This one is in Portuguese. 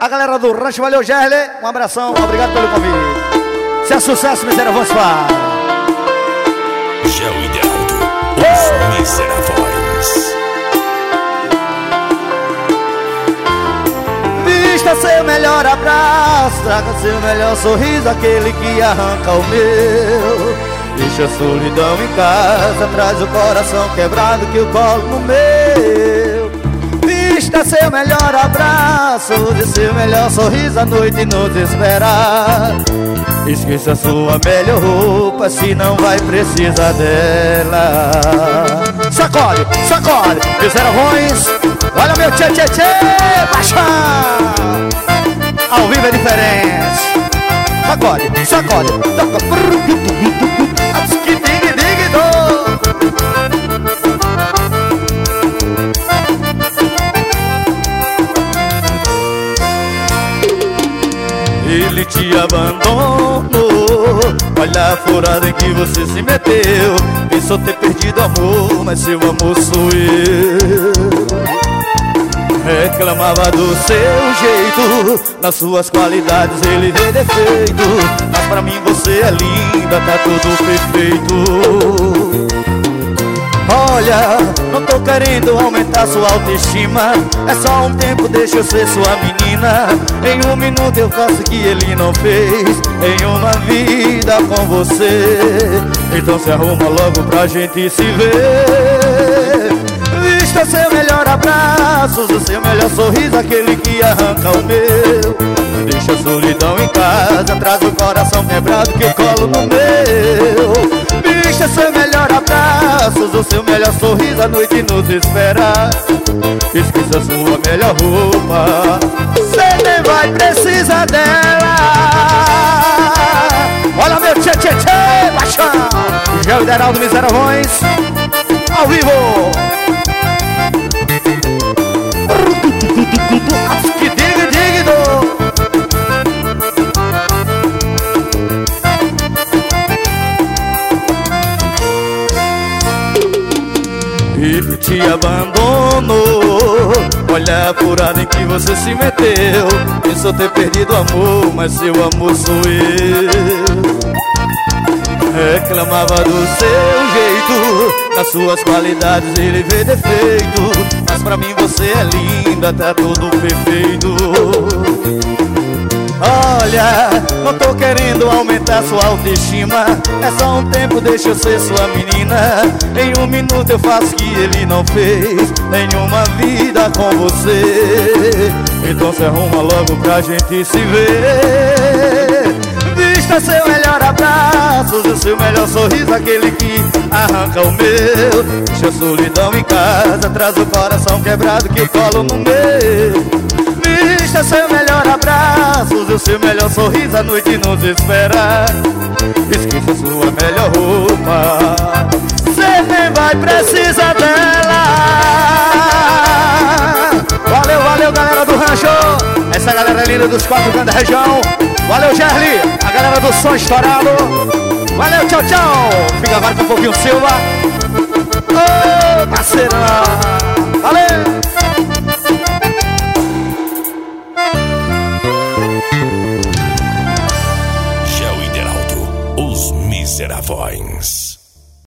A galera do Rancho, valeu, Gerle. Um abração, obrigado pelo convite. Se é sucesso, miserável, vamos falar. Gel Idealdo, os miseráveis. Vista seu melhor abraço, traga seu melhor sorriso, aquele que arranca o meu. Deixa a solidão em casa, traz o coração quebrado que eu colo no meu. Vista seu melhor abraço, de seu melhor sorriso, a noite nos esperar. Esqueça sua melhor roupa, se não vai precisar dela. Sacode, sacode, miseráveis. Olha meu tchê tchê tchê, baixa. Ao vivo é diferente. Sacode, sacode, toca. Ele te abandonou, olha a furada em que você se meteu. Pensou ter perdido amor, mas seu amor sou eu. Reclamava do seu jeito, nas suas qualidades ele vê defeito. Mas pra mim você é linda, tá tudo perfeito. Olha, não tô querendo aumentar sua autoestima, é só um tempo, deixa eu ser sua menina. Em um minuto eu faço o que ele não fez em uma vida com você. Então se arruma logo pra gente se ver. Vista seu melhor abraço, o seu melhor sorriso, aquele que arranca o meu. Deixa a solidão em casa, traz o coração quebrado que eu colo no meu. Vista seu melhor abraço, o seu melhor sorriso, a noite nos espera. Esqueça sua melhor roupa, cê nem vai precisar dela. Olha meu tchê tchê tchê, baixa. Gel Idealdo, miseráveis, ao vivo. Que diga, digno. Ele te abandonou, olha a furada em que você se meteu. Pensou ter perdido amor, mas seu amor sou eu. Reclamava do seu jeito, nas suas qualidades ele vê defeito. Mas pra mim você é linda, tá tudo perfeito. Olha, não tô querendo aumentar sua autoestima, é só um tempo, deixa eu ser sua menina. Em um minuto eu faço o que ele não fez em uma vida com você. Então se arruma logo pra gente se ver. Vista seu melhor abraço, o seu melhor sorriso, aquele que arranca o meu. Deixa a solidão em casa, traz o coração quebrado que colo no meu. Vista seu melhor abraço, o seu melhor sorriso, a noite nos espera. Esqueça sua melhor roupa, cê nem vai precisar dela. Valeu, valeu galera do Rancho, essa galera linda dos 4 cantos da região. Valeu Gerle, a galera do som estourado. Valeu, tchau, tchau. Fica agora com um pouquinho Silva.